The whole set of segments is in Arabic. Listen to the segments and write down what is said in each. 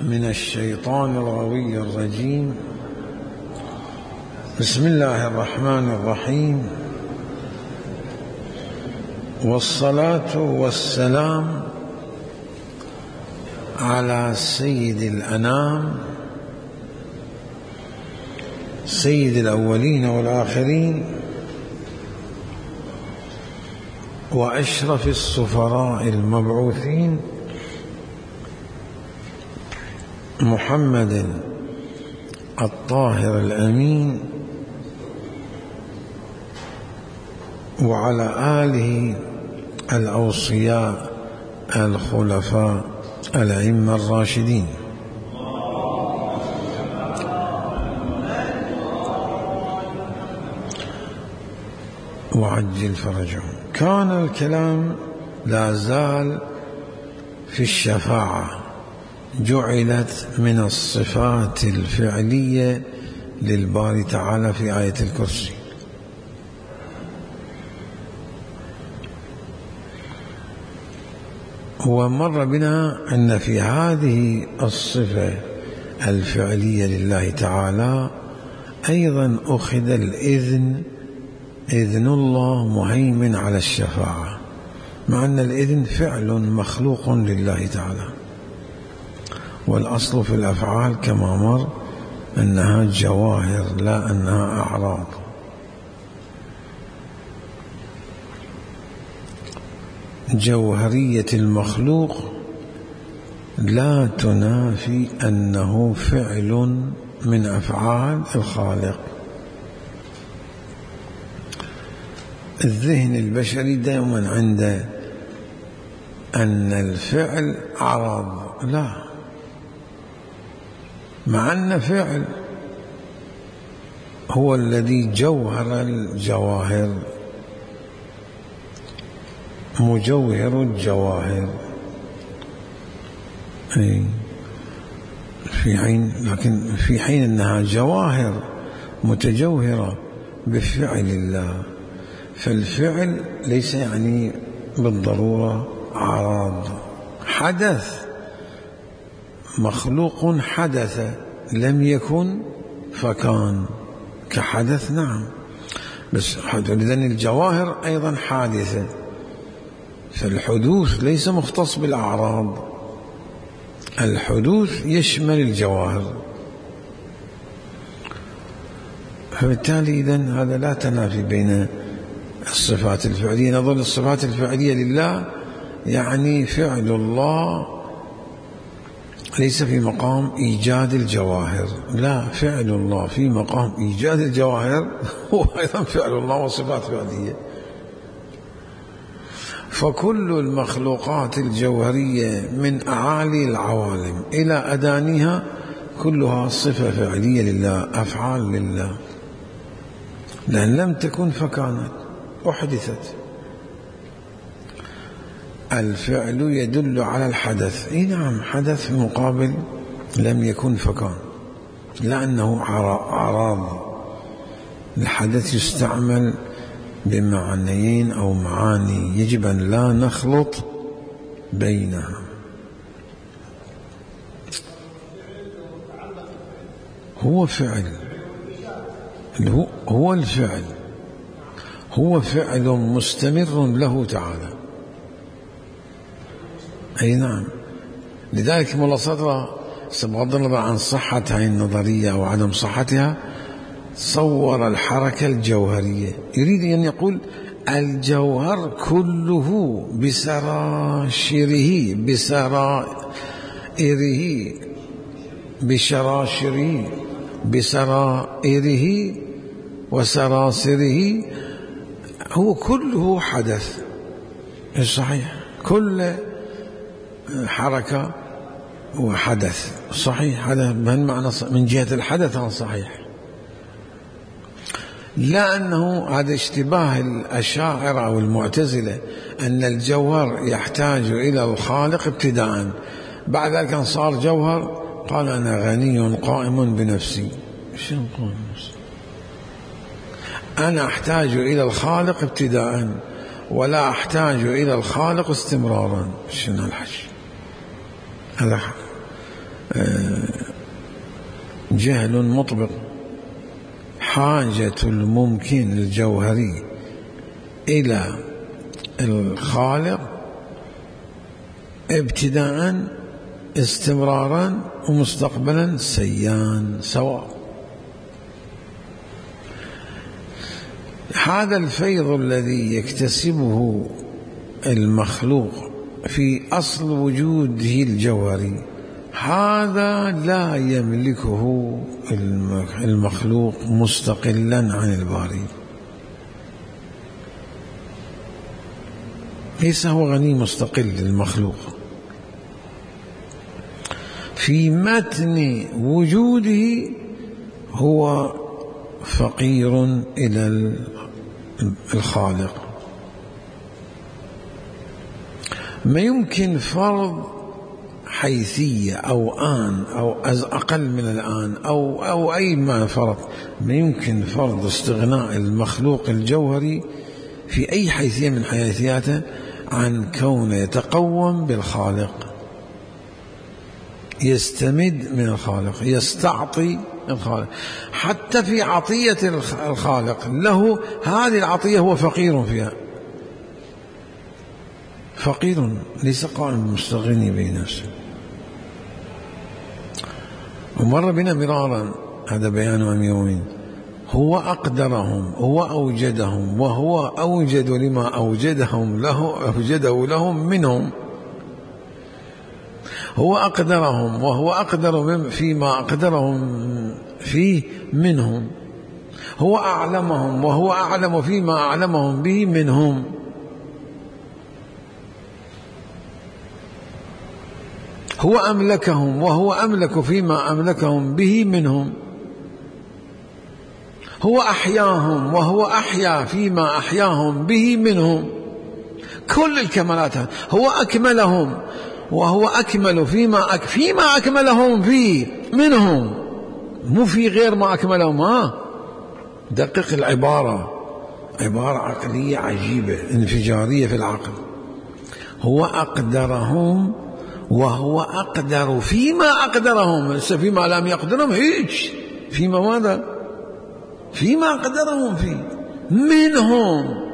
من الشيطان الغوي الرجيم. بسم الله الرحمن الرحيم، والصلاة والسلام على سيد الأنام، سيد الأولين والآخرين، وأشرف السفراء المبعوثين، محمد الطاهر الأمين، وعلى آله الأوصياء الخلفاء الأئمة الراشدين. وعجل فرجهم. كان الكلام لا زال في الشفاعة، جعلت من الصفات الفعلية للباري تعالى في آية الكرسي. ومر بنا أن في هذه الصفة الفعلية لله تعالى أيضا أخذ الإذن، إذن الله مهيمن على الشفاعة، مع أن الإذن فعل مخلوق لله تعالى، والأصل في الأفعال كما مر أنها جواهر لا أنها أعراض. جوهرية المخلوق لا تنافي أنه فعل من أفعال الخالق. الذهن البشري دائما عنده أن الفعل عرض، لا، مع أن فعل هو الذي جوهر الجواهر، مجوهر الجواهر، لكن في حين أنها جواهر متجوهرة بفعل الله، فالفعل ليس يعني بالضرورة عرض. حدث مخلوق، حدث لم يكن فكان كحدث، نعم، بس إذن الجواهر أيضا حادثة، فالحدوث ليس مختص بالأعراض، الحدوث يشمل الجواهر. فبالتالي إذن هذا لا تنافي بين الصفات الفعلية. نظن الصفات الفعلية لله يعني فعل الله ليس في مقام إيجاد الجواهر، لا، فعل الله في مقام إيجاد الجواهر هو أيضا فعل الله وصفات فعلية. فكل المخلوقات الجوهرية من أعالي العوالم إلى أدانيها كلها صفة فعلية لله، أفعال لله، لأن لم تكن فكانت، أحدثت. الفعل يدل على الحدث، نعم، حدث في مقابل لم يكن فكان، لأنه أعراض. الحدث يستعمل بمعنيين أو معاني، يجب أن لا نخلط بينها. هو فعل، هو الفعل، هو فعل مستمر له تعالى، أي نعم. لذلك مولا صدر بغض النظر عن صحة هذه النظرية أو عدم صحتها صور الحركة الجوهرية، يريد أن يقول الجوهر كله بسراشره، بسرائره، بشراشره، بسرائره وسراسره، هو كله حدث. صحيح، كل حركة وحدث، صحيح، هذا بهالمعنى من جهة الحدث صحيح. لا أنه هذا اشتباه الأشاعرة أو المعتزلة أن الجوهر يحتاج إلى الخالق ابتداء، بعد ذلك أن صار جوهر قال أنا غني قائم بنفسي. شنو قائم بنفسي؟ أنا أحتاج إلى الخالق ابتداء ولا أحتاج إلى الخالق استمرارا. شنو الحش هذا؟ جهل مطبق. حاجة الممكن الجوهري إلى الخالق ابتداء استمرارا ومستقبلا سيان سواء. هذا الفيض الذي يكتسبه المخلوق في أصل وجوده الجوهري هذا لا يملكه المخلوق مستقلا عن الباري، ليس هو غني مستقل المخلوق. في متن وجوده هو فقير إلى الخالق. ما يمكن فرض حيثية أو آن أو أقل من الآن أو أي ما فرض، ما يمكن فرض استغناء المخلوق الجوهري في أي حيثية من حيثياته عن كونه يتقوم بالخالق، يستمد من الخالق، يستعطي الخالق. حتى في عطية الخالق له هذه العطية هو فقير فيها، فقير ليس قائم مستغني بنفسه. ومر بنا مرارا هذا بيان أميرين، هو أقدرهم، هو أوجدهم، وهو أوجد لما أوجده لهم منهم. هو أقدرهم وهو أقدر فيما أقدرهم فيه منهم. هو أعلمهم وهو أعلم فيما أعلمهم به منهم. هو أملكهم وهو أملك فيما أملكهم به منهم. هو أحياهم وهو أحيا فيما أحياهم به منهم. كل الكمالات. هو أكملهم وهو أكمل فيما أكملهم فيه منهم، مو في غير ما أكملهم. دقق العبارة، عبارة عقلية عجيبة انفجارية في العقل. هو أقدرهم وهو أقدر فيما أقدرهم. فيما لم يقدرهم هيج، فيما ماذا؟ فيما أقدرهم فيه منهم.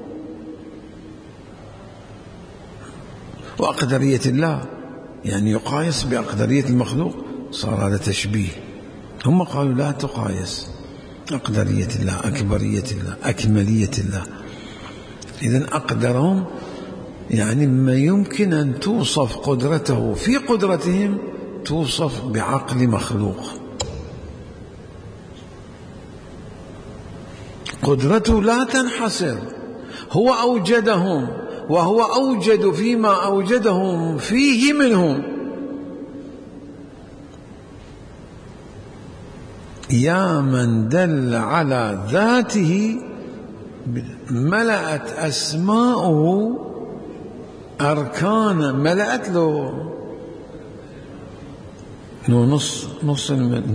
وأقدرية الله يعني يقايس بأقدرية المخلوق، صار هذا تشبيه. هم قالوا لا تقايس أقدرية الله، أكبرية الله، أكملية الله. إذن أقدرهم يعني ما يمكن أن توصف قدرته في قدرتهم توصف بعقل مخلوق. قدرته لا تنحصر. هو أوجدهم وهو أوجد فيما أوجدهم فيه منهم. يا من دل على ذاته ملأت أسماؤه أركان، ملأت له نص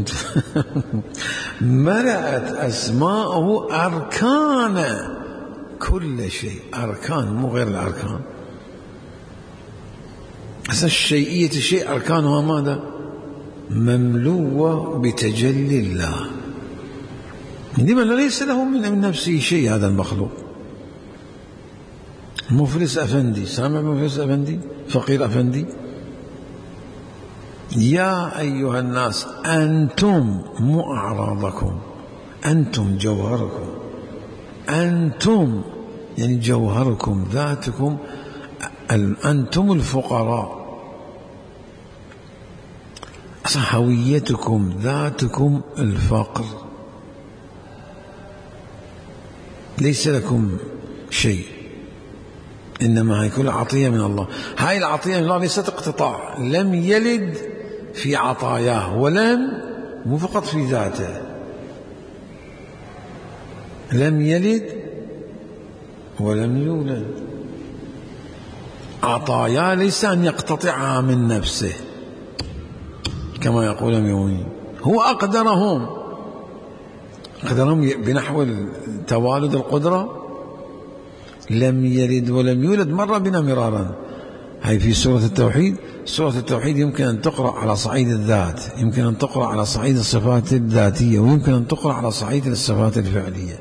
ملأت أسماؤه أركان كل شيء. أركان مو غير الأركان. أساس الشيئية الشيء أركانها ماذا؟ مملوءة بتجلي الله. لمن ليس له من نفسه شيء هذا المخلوق. مفلس أفندي، سامع مفلس أفندي، فقير أفندي. يا أيها الناس أنتم مو أعراضكم، أنتم جوهركم، أنتم يعني جوهركم ذاتكم، أنتم الفقراء. هويتكم ذاتكم الفقر، ليس لكم شيء، إنما هي كل عطية من الله. هاي العطية من الله ليست اقتطاع. لم يلد في عطاياه ولم مو فقط في ذاته، لم يلد ولم يولد. عطاياه ليس أن يقتطعها من نفسه كما يقول ميوني. هو أقدرهم بنحو توالد القدرة. لم يلد ولم يولد مر بنا مرارا. هاي في سورة التوحيد. سورة التوحيد يمكن أن تقرأ على صعيد الذات، يمكن أن تقرأ على صعيد الصفات الذاتية، ويمكن أن تقرأ على صعيد الصفات الفعلية.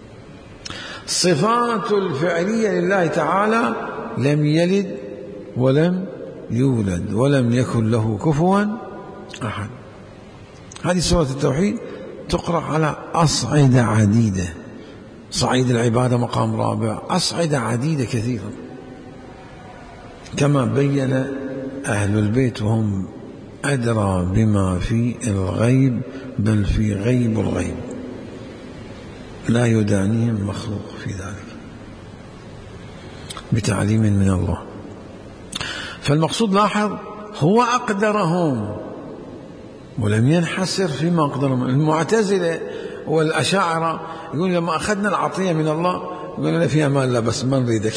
الصفات الفعلية لله تعالى: لم يلد ولم يولد ولم يكن له كفوا أحد. هذه سورة التوحيد تقرأ على أصعدة عديدة، صعيد العبادة مقام رابع، أصعدة عديدة كثيرة، كما بين أهل البيت وهم أدرى بما في الغيب، بل في غيب الغيب لا يدانيهم مخلوق في ذلك بتعليم من الله. فالمقصود لاحظ هو أقدرهم ولم ينحسر فيما أقدرهم. المعتزلة والأشاعرة يقول لما أخذنا العطية من الله يقول لنا فيها مال، لا بس ما نريدك.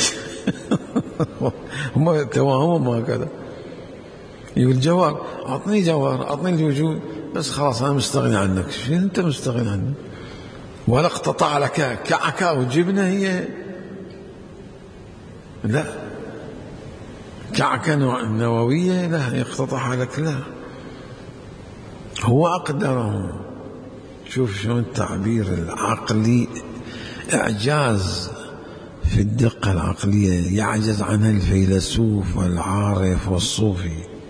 هم توهم هكذا، يقول جوار أعطني جوار، أعطني الوجود، بس خلاص أنا مستغني عنك. شو أنت مستغني عنك؟ ولا اقتطع لك كعكة وجبنة هي؟ لا، كعكة نووية لا يقتطعها لك، لا، هو أقدرهم. شوف شلون التعبير العقلي، إعجاز في الدقة العقلية يعجز عنها الفيلسوف والعارف والصوفي.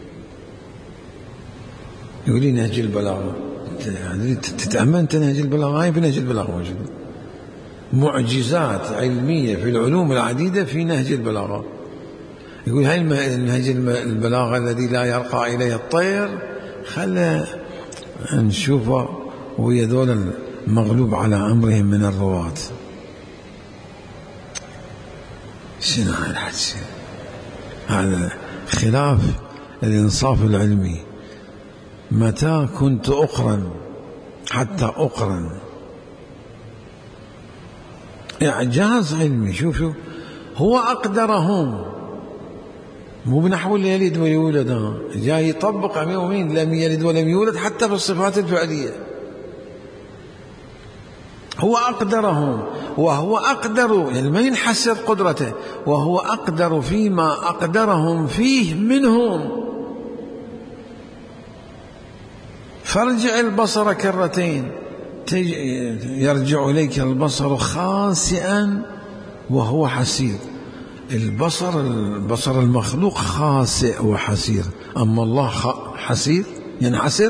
يقول لي نهج البلاغة، تتأمنت نهج البلاغة؟ هاي في نهج البلاغة موجودة معجزات علمية في العلوم العديدة في نهج البلاغة. يقول هاي نهج البلاغة الذي لا يرقى إليه الطير، خلى نشوفه ويا ذول المغلوب على أمرهم من الرواة. شنو هاي الحكي؟ هذا خلاف الإنصاف العلمي. متى كنت أقرن حتى أقرن؟ إعجاز علمي. شوفوا هو أقدرهم، مو بنحو يلد ويولد، جاي يطبق مين لم يلد ولم يولد حتى في الصفات الفعلية. هو أقدرهم وهو أقدر، يعني ما ينحسر قدرته، وهو أقدر فيما أقدرهم فيه منهم. فارجع البصر كرتين يرجع إليك البصر خاسئا وهو حسير. البصر المخلوق خاسئ وحسير، أما الله حسير ينحسر،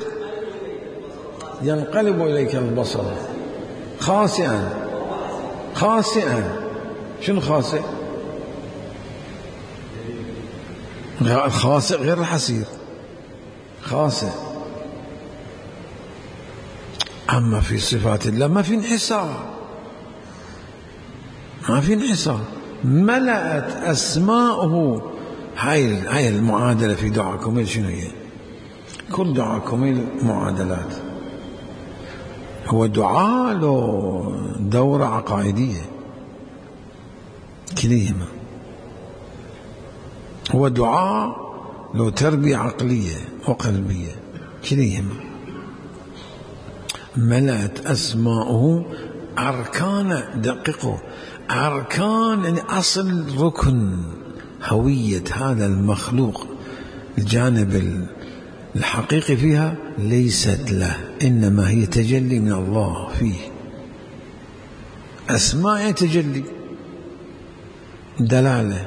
ينقلب إليك البصر خاسئا. شنو خاسئ؟ الخاسئ غير الحسير، خاسئ. أما في صفات الله ما في انحسار، ما في انحسار. ملأت أسماؤه. هاي المعادلة في دعاء كميل. شنو هي؟ كل دعاء كميل معادلات. هو دعاء له دورة عقائدية كليهما، هو دعاء له تربية عقلية وقلبية كليهما. ملأت أسماؤه أركان، دققوا، أركان يعني أصل ركن هوية هذا المخلوق، الجانب الحقيقي فيها ليست له، إنما هي تجلي من الله فيه. أسماء تجلي دلالة.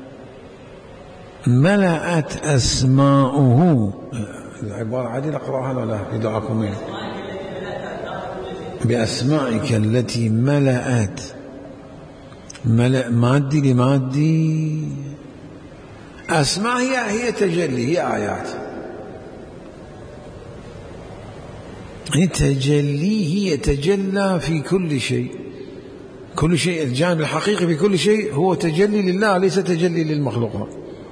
ملأت أسماؤه، العبارة عادلة أقرأها ولا لا في دعاكم؟ بأسمائك التي ملأت. ملأ مادي لمادي. أسماء هي تجلي، هي آيات. هي تجلي، هي تجلى في كل شيء. كل شيء، الجانب الحقيقي في كل شيء هو تجلي لله، ليس تجلي للمخلوقات.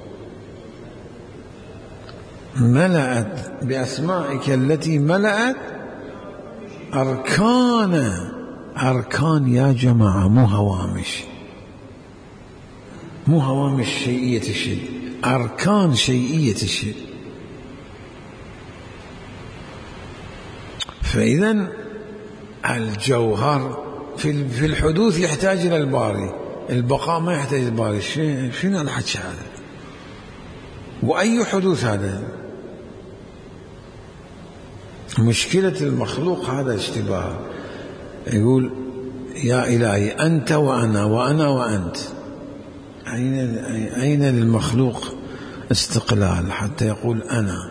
ملأت بأسمائك التي ملأت أركان يا جماعة، مو هوامش، مو هوامش شيئية الشيء، أركان شيئية الشيء. فإذا الجوهر في الحدوث يحتاج إلى الباري، البقاء ما يحتاج الباري. شنو الحكي هذا؟ وأي حدوث هذا؟ مشكلة المخلوق هذا اشتباه، يقول يا إلهي أنت وأنا وأنا وأنت. أين للمخلوق استقلال حتى يقول أنا؟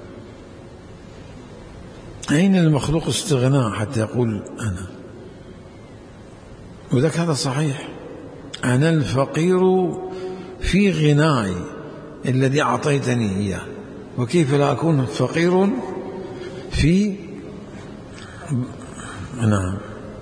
أين للمخلوق استغناء حتى يقول أنا؟ وذاك هذا صحيح، أنا الفقير في غناي الذي أعطيتني إياه، وكيف لا أكون فقير في نعم.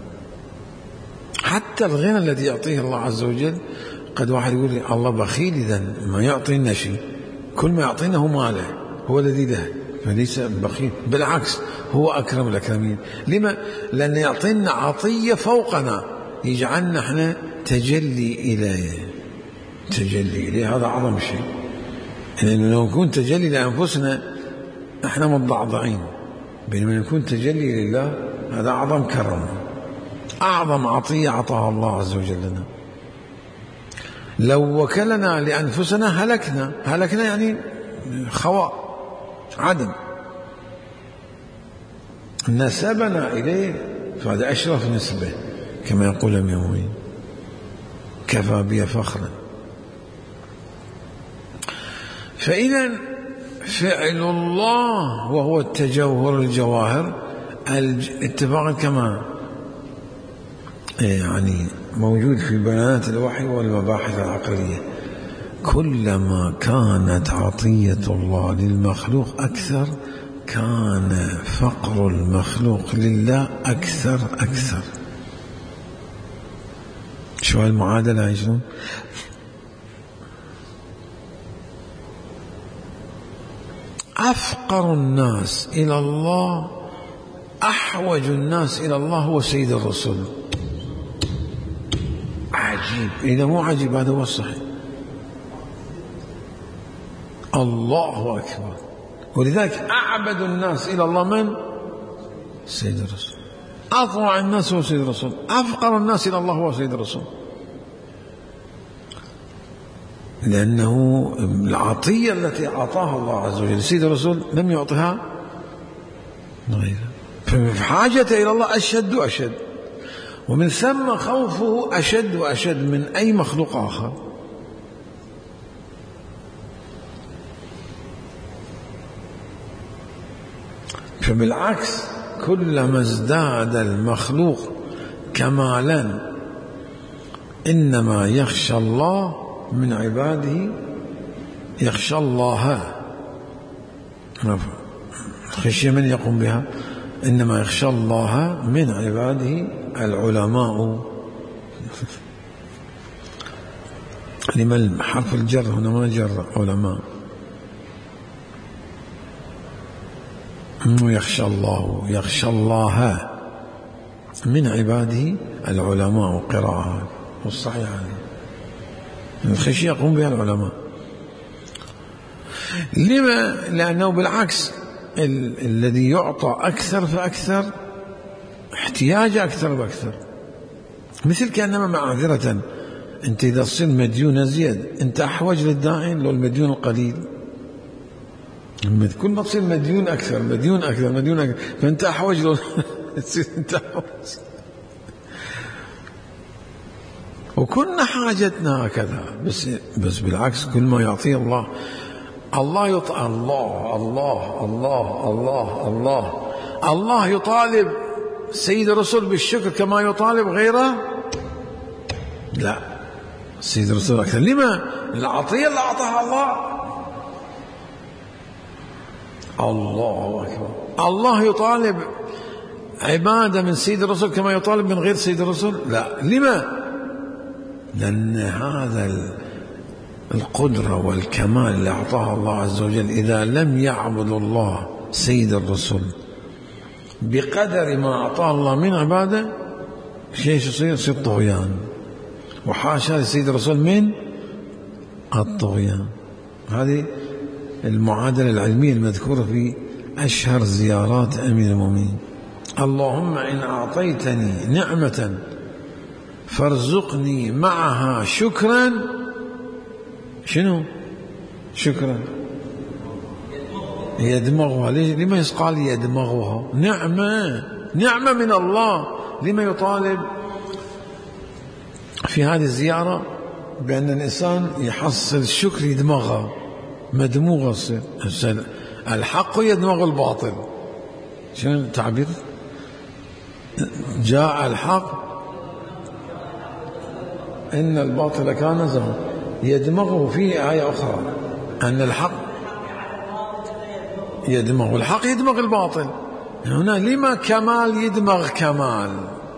حتى الغنى الذي يعطيه الله عز وجل، قد واحد يقول لي الله بخيل إذن ما يعطينا شيء، كل ما يعطينا هو ماله، هو الذي له، فليس بخيل، بالعكس هو أكرم الأكرمين. لما؟ لأن يعطينا عطية فوقنا، يجعلنا احنا تجلي إليه، تجلي إليه هذا أعظم شيء. لأنه لو نكون تجلي لأنفسنا احنا متضعضعين، بينما نكون تجلي لله هذا أعظم كرم، أعظم عطية أعطاها الله عز وجل لنا. لو وكلنا لأنفسنا هلكنا يعني خواء عدم. نسبنا إليه فهذا أشرف نسبة، كما يقول الميموني كفى بي فخرا. فإذا فعل الله وهو التجوهر الجواهر اتفاقا كما يعني موجود في بيانات الوحي والمباحث العقلية، كلما كانت عطية الله للمخلوق أكثر كان فقر المخلوق لله أكثر. شو المعادلة يا شنو؟ أفقر الناس إلى الله أحوج الناس إلى الله هو سيد الرسول. عجيب، إذا مو عجيب هذا هو الصحيح. الله أكبر. ولذلك أعبد الناس إلى الله من؟ سيد الرسول. أطوع الناس هو سيد الرسول، أفقر الناس إلى الله هو سيد الرسول، لأنه العطية التي أعطاها الله عز وجل سيد الرسول لم يعطها غيره، ففي حاجته إلى الله أشد، ومن ثم خوفه أشد من أي مخلوق آخر. فبالعكس كلما ازداد المخلوق كمالا إنما يخشى الله من عباده، يخشى الله، خشية من يقوم بها؟ إنما يخشى الله من عباده العلماء. لما حرف الجر هنا ما جر علماء، يخشى الله من عباده العلماء، قراءة والصحيح عليه الخشية يقوم بها العلماء. لما؟ لأنه بالعكس الذي يعطى أكثر فأكثر احتياج أكثر فأكثر. مثل كأنما معذرة، أنت إذا تصير مديون زياد أنت أحوج للدائن لو المديون القليل. كل ما تصير مديون أكثر فأنت أحوج له أنت أحوج. وكنا حاجتنا هكذا، بس بالعكس كل ما يعطيه الله يطالب الله يطالب سيد الرسول بالشكر كما يطالب غيره؟ لا، سيد الرسول أكثر. لما؟ العطية اللي أعطاها الله أكبر. الله يطالب عبادة من سيد الرسول كما يطالب من غير سيد الرسول؟ لا. لما؟ لأن هذا القدرة والكمال اللي أعطاها الله عز وجل إذا لم يعبد الله سيد الرسول بقدر ما أعطاه الله من عبادة شيء يصير طغيان، وحاشا لسيد الرسول من الطغيان. هذه المعادلة العلمية المذكورة في أشهر زيارات أمير المؤمنين. اللهم إن أعطيتني نعمة فارزقني معها شكرا. شنو شكرا؟ يدمغها. لما يقال يدمغها؟ نعمة من الله. لما يطالب في هذه الزيارة بأن الإنسان يحصل الشكر يدمغها، مدموغة تصير. الحق يدمغ الباطل. شنو التعبير؟ جاء الحق إن الباطل كان زهوقا. يدمغه. في آية أخرى أن الحق يدمغ، الحق يدمغ الباطل. هنا لما كمال يدمغ كمال؟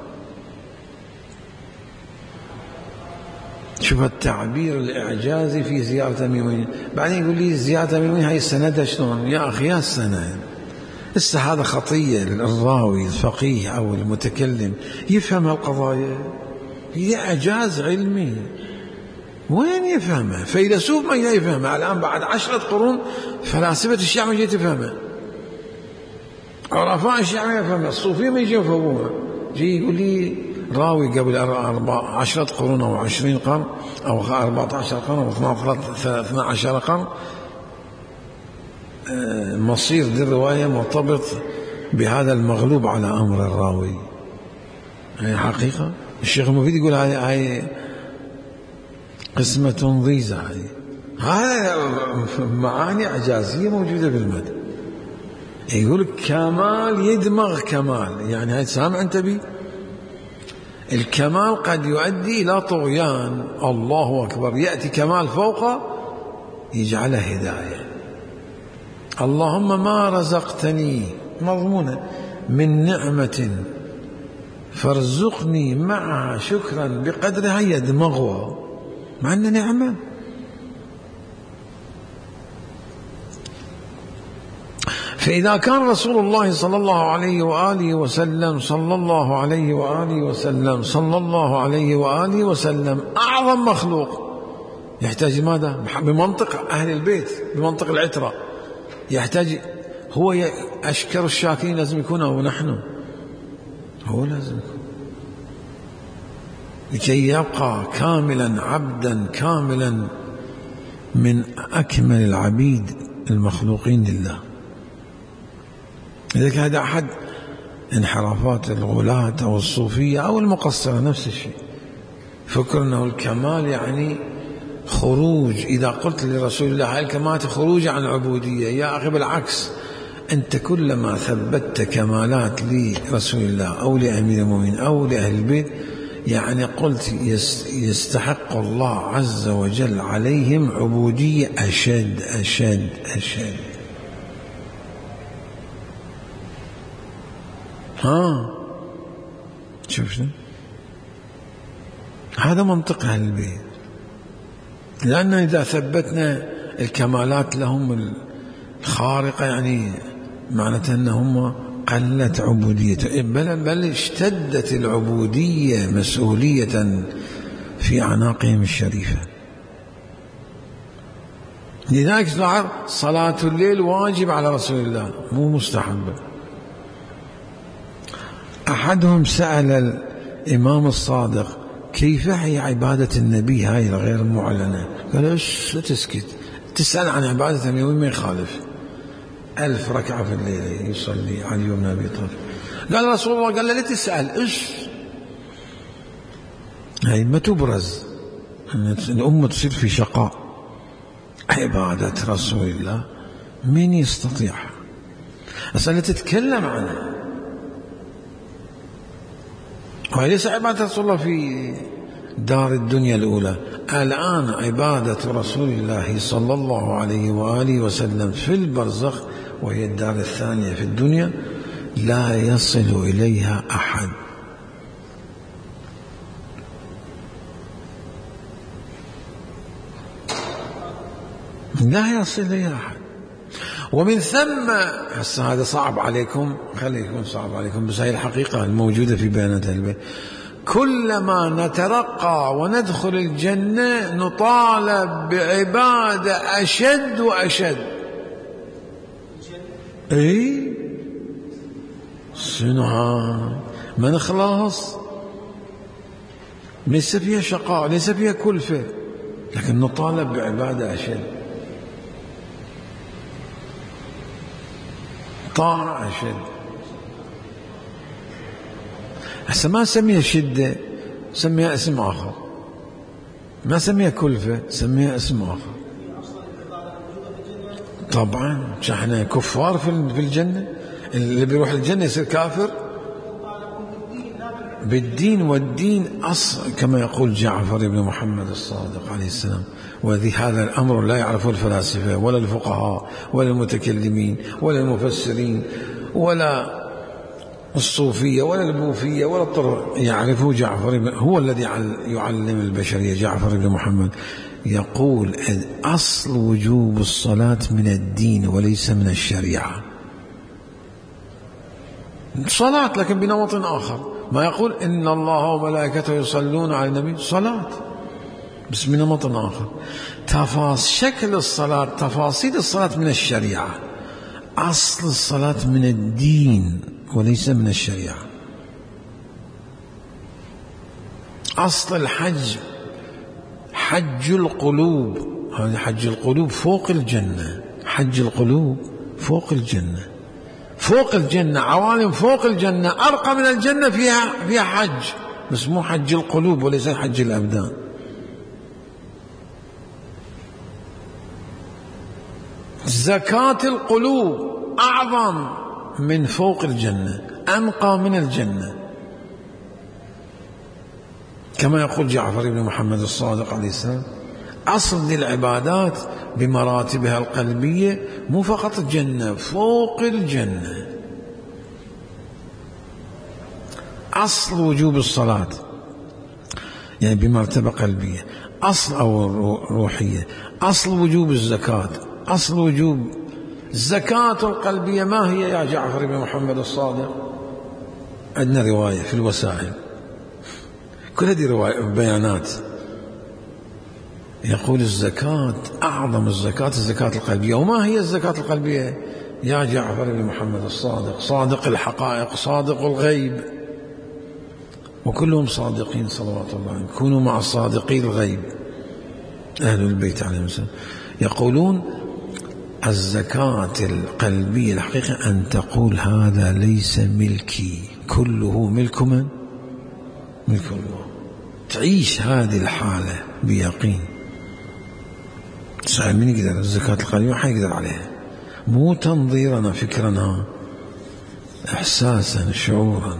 شوف التعبير الإعجازي في زيارة أمير المؤمنين. بعدين يقول لي زيارة أمير المؤمنين هاي السند شلون؟ يا أخي يا السند هذا خطية للراوي الفقيه أو المتكلم يفهم القضايا. هي إعجاز علمي، وين يفهمها؟ فيلسوف ما يفهمها الآن بعد 10 قرون. فلاسفة الشيعة ما يجي تفهمها، عرفاء الشيعة ما يفهمها، الصوفية ما يجي يفهموها. جي يقول لي راوي قبل 10 قرون أو 20 قرن أو 14 قرن أو 12 قرن مصير دي الرواية مرتبط بهذا المغلوب على أمر الراوي. هي حقيقة. الشيخ المفيد يقول هاي قسمة ضيزة. هاي معاني إعجازية موجودة بالمد. يقول كمال يدمغ كمال، يعني هاي سامع أنت بي؟ الكمال قد يؤدي إلى طغيان. الله أكبر. يأتي كمال فوق يجعله هداية. اللهم ما رزقتني مضمونة من نعمة فارزقني معها شكرا بقدرها يدمغها، مع أن نعمة. فإذا كان رسول الله صلى الله عليه وآله وسلم أعظم مخلوق، يحتاج ماذا؟ بمنطق أهل البيت، بمنطق العترة، يحتاج هو أشكر الشاكرين لازم يكون أو نحن، هو لازم يكون لكي يبقى كاملا، عبدا كاملا من أكمل العبيد المخلوقين لله. إذا كان هذا أحد انحرافات الغلاة أو الصوفية أو المقصرة نفس الشيء، فكر أنه الكمال يعني خروج. إذا قلت لرسول الله هاي الكمالات خروج عن العبودية، يا أخي بالعكس، أنت كلما ثبتت كمالات لرسول الله أو لأمير المؤمنين أو لأهل البيت، يعني قلت يستحق الله عز وجل عليهم عبودية أشد أشد أشد. شوف هذا منطق أهل البيت. لأن إذا ثبتنا الكمالات لهم الخارقة يعني معناته أنهم قلت عبودية، بل اشتدت العبودية مسؤولية في أعناقهم الشريفة. لذلك صلاة الليل واجب على رسول الله مو مستحبة. أحدهم سأل الإمام الصادق كيف هي عبادة النبي هاي الغير معلنة؟ قال ايش تسكت، تسأل عن عبادة النبي ما يخالف 1000 ركعة في الليل يصلي علي بن أبي طالب. قال رسول الله قال له لا تسأل ايش هاي ما تبرز، الأمة تصير في شقاء. عبادة رسول الله من يستطيع أصلا تتكلم عنها، وليس عبادة رسول الله في دار الدنيا الأولى. الآن عبادة رسول الله صلى الله عليه وآله وسلم في البرزخ، وهي الدار الثانية في الدنيا، لا يصل إليها أحد. لا يصل إليها أحد. ومن ثم هسه هذا صعب عليكم، خليه يكون صعب عليكم، بس هي الحقيقة الموجودة في بيانات البيت. كلما نترقى وندخل الجنة نطالب بعبادة أشد وأشد. اي صنعاء ما نخلص، ليس فيها شقاء، ليس فيها كلفة، لكن نطالب بعبادة أشد. طاعة أشد. هسه ما سميها شدة، سميها اسم آخر، ما سميها كلفة، سميها اسم آخر. طبعا احنا كفار في الجنة، اللي بيروح الجنة يصير كافر بالدين، والدين أصل كما يقول جعفر بن محمد الصادق عليه السلام. هذا الأمر لا يعرفه الفلاسفة ولا الفقهاء ولا المتكلمين ولا المفسرين ولا الصوفية ولا البوفية ولا الطرق، يعرفه جعفر هو الذي يعلم البشرية. جعفر بن محمد يقول أصل وجوب الصلاة من الدين وليس من الشريعة. صلاة لكن بنمط آخر، ما يقول إن الله وملائكته يصلون على النبي، صلاة بس بنمط آخر. شكل الصلاة، تفاصيل الصلاة من الشريعة، أصل الصلاة من الدين وليس من الشريعة. أصل الحج حج القلوب، هذا حج القلوب فوق الجنة، حج القلوب فوق الجنة، فوق الجنة، عوالم فوق الجنة أرقى من الجنة فيها حج، بس مو حج القلوب وليس حج الأبدان. زكاة القلوب أعظم من فوق الجنة، أنقى من الجنة، كما يقول جعفر بن محمد الصادق عليه السلام. أصل للعبادات بمراتبها القلبية مو فقط الجنة، فوق الجنة. أصل وجوب الصلاة يعني بمرتبة قلبية، أصل أو روحية. أصل وجوب الزكاة، أصل وجوب الزكاة القلبية ما هي يا جعفر بن محمد الصادق؟ عندنا رواية في الوسائل، كل هذه رواية بيانات، يقول الزكاة أعظم الزكاة الزكاة القلبية. وما هي الزكاة القلبية يا جعفر بن محمد الصادق؟ صادق الحقائق، صادق الغيب، وكلهم صادقين صلوات الله عليهم. كونوا مع الصادقي الغيب أهل البيت عليهم السلام. يقولون الزكاة القلبية الحقيقة أن تقول هذا ليس ملكي، كله ملك من؟ ملك الله. تعيش هذه الحالة بيقين. صحيح من يقدر الزكاة القلبية؟ ما حيقدر عليها، مو تنظيرنا فكرنا، إحساسا شعورا.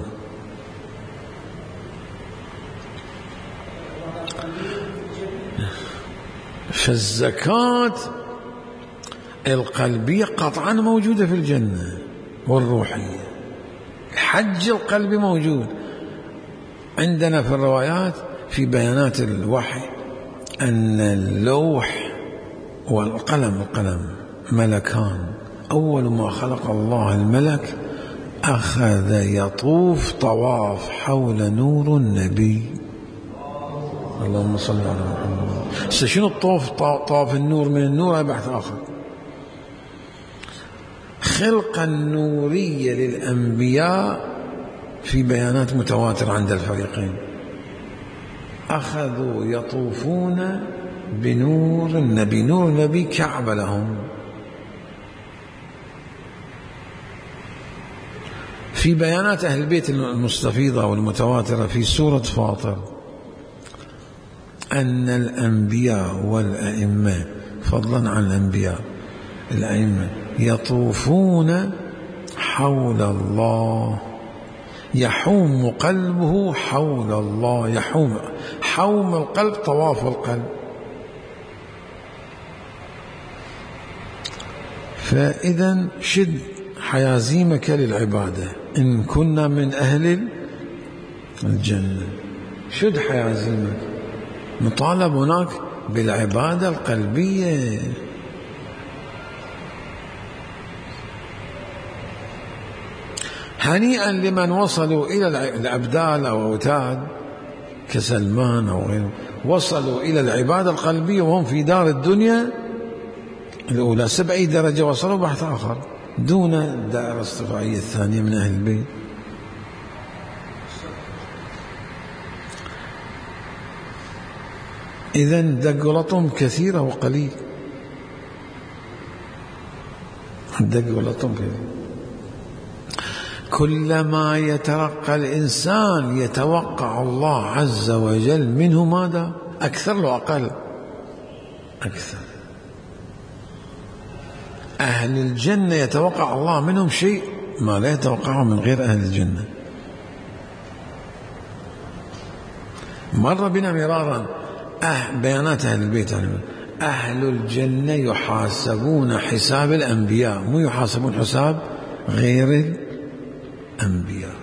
فالزكاة القلبية قطعا موجودة في الجنة والروحية. الحج القلبي موجود عندنا في الروايات في بيانات الوحي أن اللوح والقلم ملكان. أول ما خلق الله الملك أخذ يطوف طواف حول نور النبي. اللهم صل على محمد. شنو الطوف؟ طواف النور، من النور بحث آخر. خلق النورية للأنبياء في بيانات متواترة عند الفريقين. أخذوا يطوفون بنور النبي، نور النبي كعبة لهم. في بيانات أهل البيت المستفيضة والمتواترة في سورة فاطر أن الأنبياء والأئمة، فضلا عن الأنبياء الأئمة، يطوفون حول الله، يحوم قلبه حول الله، حوم القلب، طواف القلب. فإذا شد حيازيمك للعبادة إن كنا من أهل الجنة، شد حيازيمك. نطالب هناك بالعبادة القلبية. هنيئا لمن وصلوا إلى الأبدال أو أوتاد كسلمان أو غيره، وصلوا إلى العبادة القلبية وهم في دار الدنيا الأولى. 70 درجة وصلوا بحث آخر دون الدائرة الاصطفائية الثانية من أهل البيت. إذن دقلتهم كثيرة وقليل، دقلتهم كثيرة. كلما يترقى الإنسان يتوقع الله عز وجل منه ماذا؟ أكثر لو أقل؟ أكثر. أهل الجنة يتوقع الله منهم شيء ما لا يتوقعه من غير أهل الجنة. مر بنا مرارا بيانات أهل البيت، أهل الجنة يحاسبون حساب الأنبياء، مو يحاسبون حساب غير الأنبياء.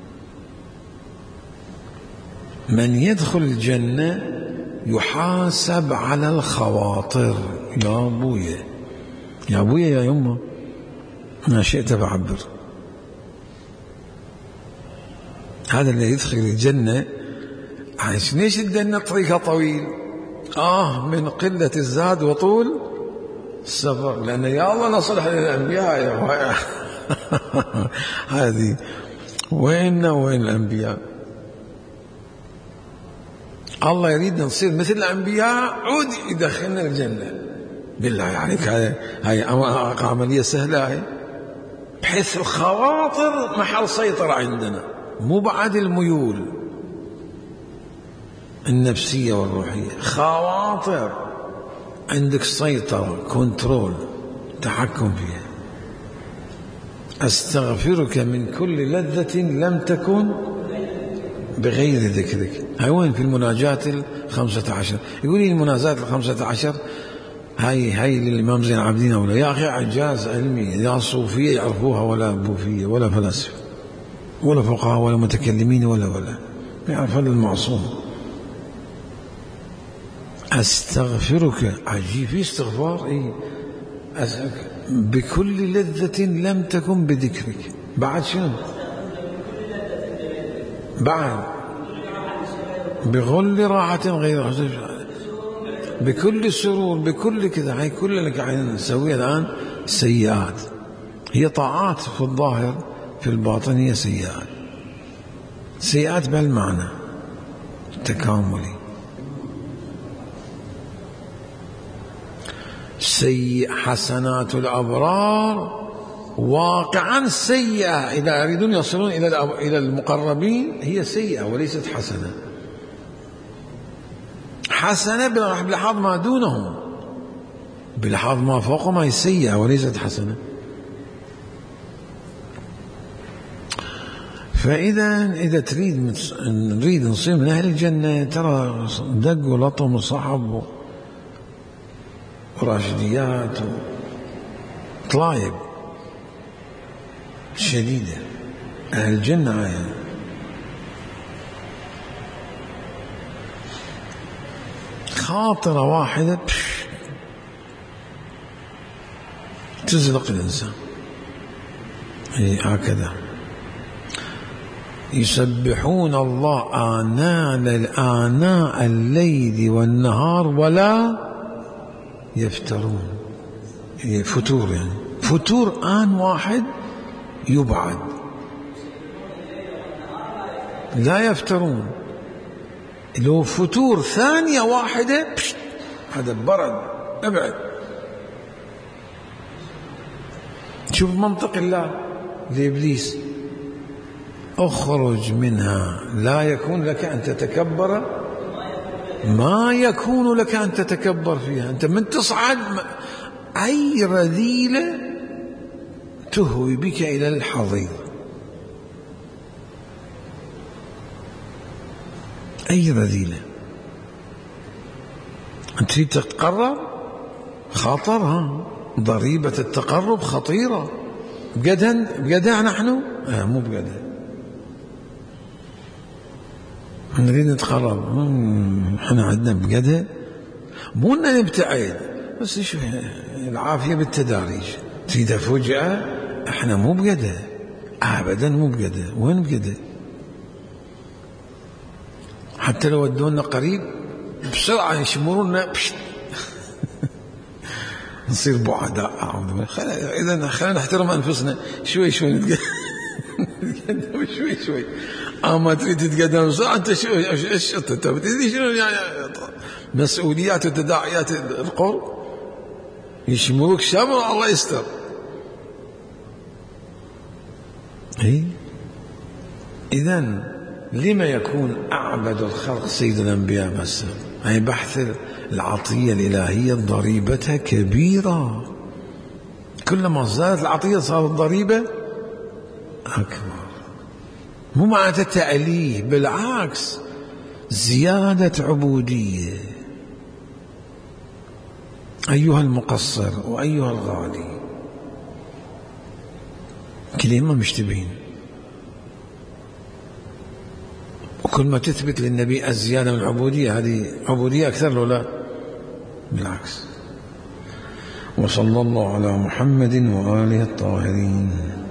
من يدخل الجنة يحاسب على الخواطر. يا أبويا يا أبويا يا يمه، ما شئت بعبر. هذا اللي يدخل الجنة عايش. ليش الجنة طريقها طويل؟ من قلة الزاد وطول السفر، لأن يا الله نصلح للأنبياء يا هذه وين الأنبياء؟ الله يريد نصير مثل الأنبياء، عود يدخلنا الجنة. بالله عليك هاي عملية سهلة هاي، بحيث الخواطر محل سيطرة عندنا، مو بعد الميول النفسية والروحية. خواطر عندك سيطرة، كنترول، تحكم فيها. أستغفرك من كل لذة لم تكن بغير ذكرك. هاي وين في المناجاة 15؟ يقول لي المناجاة 15 هاي للإمام زين العابدين ولا يا أخي إعجاز علمي، يا صوفية يعرفوها ولا بوفية ولا فلاسفة ولا فقهاء ولا متكلمين ولا يعرف هذا المعصوم. أستغفرك، عجيب في استغفار. بكل لذة لم تكن بذكرك. بعد شنو؟ بعد بغل راحة غير بكل سرور، بكل كذا. هاي كلها لك نسويها الآن سيئات، هي طاعات في الظاهر، في الباطن هي سيئات. سيئات بالمعنى التكاملي. حسنات الأبرار واقعا سيئة إذا يريدون يصلون إلى المقربين، هي سيئة وليست حسنة. حسنة بلحاظ ما دونهم، بلحاظ ما فوقهم هي سيئة وليست حسنة. فإذا نريد نصير من أهل الجنة، ترى دق ولطم وصعب وراشديات وطلايب شديدة. أهل الجنة آية. خاطرة واحدة تزلق الإنسان. هكذا يسبحون الله آناء الليل والنهار ولا يفترون. فتور، يعني فتور آن واحد يبعد، لا يفترون. لو فتور ثانية واحدة هذا برد، ابعد. شوف منطق الله لإبليس: اخرج منها لا يكون لك أن تتكبر، ما يكون لك أن تتكبر فيها. أنت من تصعد أي رذيلة تهوي بك إلى الحضيض، أي رذيلة. أنت تريد تتقرب، خطر، ضريبة التقرب خطيرة. بقدها نحن مو بقدها. نريد نتقرب، احنا عندنا بقدها، مو أننا نبتعد، بس شو العافية بالتداريج. تريد فجأة، احنا مو بقدها أبدا، مو بقدها. وين بقدها؟ حتى لو ودونا قريب بسرعة يشمرونا نصير بعداء. إذا خلينا نحترم أنفسنا شوي شوي، نتقدم شوي. أما تريد تتقدم بسرعة، أنت شو إيش أنت تدري شنو يعني مسؤوليات وتداعيات القرب؟ يشمروك شمر، الله يستر. إذن لما يكون أعبد الخلق سيد الأنبياء مثلا؟ أي بحث العطية الإلهية ضريبتها كبيرة، كلما زادت العطية صارت ضريبة أكبر. مو معناته تأليه، بالعكس زيادة عبودية. أيها المقصر وأيها الغالي، كلمة مشتبهين، وكل ما تثبت للنبي الزيادة من العبودية هذه عبودية أكثر لو لا؟ بالعكس. وصلى الله على محمد وآله الطاهرين.